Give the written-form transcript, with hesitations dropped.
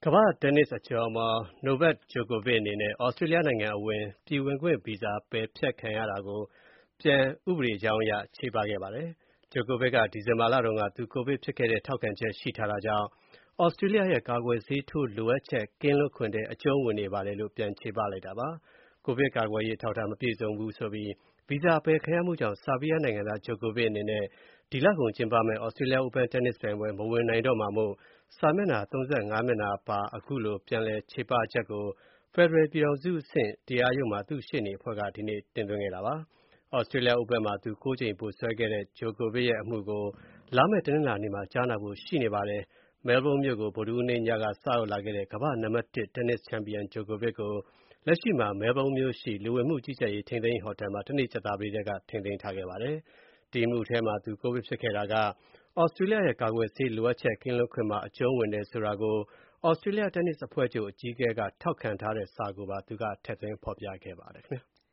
ကမ္ဘာ့တင်းနစ်အကျော်အမော် Novak Djokovic အနေနဲ့ သြစတြေးလျနိုင်ငံအဝင် ပြည်ဝင်ခွင့်ဗီဇာ ပယ်ဖျက်ခံရတာကို ပြန်ဥပဒေကြောင်းအရ ချေပခဲ့ပါတယ်။ Djokovic က ဒီဇင်ဘာလတုန်းက သူကိုဗစ်ဖြစ်ခဲ့တဲ့ ထောက်ခံချက်ရှိထားတာကြောင့် သြစတြေးလျရဲ့ ကာကွယ်ဆေးထိုးလိုအပ်ချက် ကင်းလွတ်ခွင့်ထဲ အကျုံးဝင်နေပါတယ်လို့ ပြန်ချေပလိုက်တာပါ။ ကိုဗစ်ကာကွယ်ရေး အထောက်အထား မပြည့်စုံဘူးဆိုပြီး ဗီဇာအပယ်ခံရမှုကြောင့် ဆားဘီးယားနိုင်ငံသား Djokovic အနေနဲ့ ဒီလကုန်ကျင်းပမယ့် Australia Open တင်းနစ်ပြိုင်ပွဲ မဝင်နိုင်တော့မှာမို့ စာမျက်နှာ ၃၅ မျက်နှာပါ ခုလို ပြန်လည်ချေပချက်ကို ဖက်ဒရယ်ပြည်ထောင်စုအဆင့် တရားရုံးမှာ သူ့ရှေ့နေအဖွဲ့က ဒီနေ့ တင်သွင်းခဲ့တာပါ။ Australia Open မှာ သူ ၉ ကြိမ် ဗိုလ်စွဲခဲ့တဲ့ Djokovic ရဲ့အမှုကို လာမယ့် တနင်္လာနေ့မှာ ကြားနာဖို့ရှိနေပါတယ်။ မဲလ်ဘုန်းမြို့ကို ဗုဒ္ဓဟူးနေ့ညက စရောက်လာခဲ့တဲ့ ကမ္ဘာ့နံပါတ် ၁ တင်းနစ်ချန်ပီယံ Djokovic ကို လက်ရှိမှာ မဲလ်ဘုန်းမြို့ရှိ လူဝင်မှုကြီးကြပ်ရေး ထိန်းသိမ်းရေးဟိုတယ်မှာ တနေ့ ကြာသပတေးတည်းက ထိန်းသိမ်းထားခဲ့ပါတယ်။ ဒီအမှုထဲမှာ သူကိုဗစ်ဖြစ်ခဲ့တာက သြစတြေးလျရဲ့ ကာကွယ်ဆေးလိုအပ်ချက် ကင်းလွတ်ခွင့်မှာ အကျုံးဝင်တယ်ဆိုတာကို သြစတြေးလျ တင်းနစ်အဖွဲ့ချုပ် အကြီးအကဲက ထောက်ခံထားတဲ့စာကိုပါ သူက ထည့်သွင်းဖော်ပြခဲ့ပါတယ်ခင်ဗျာ။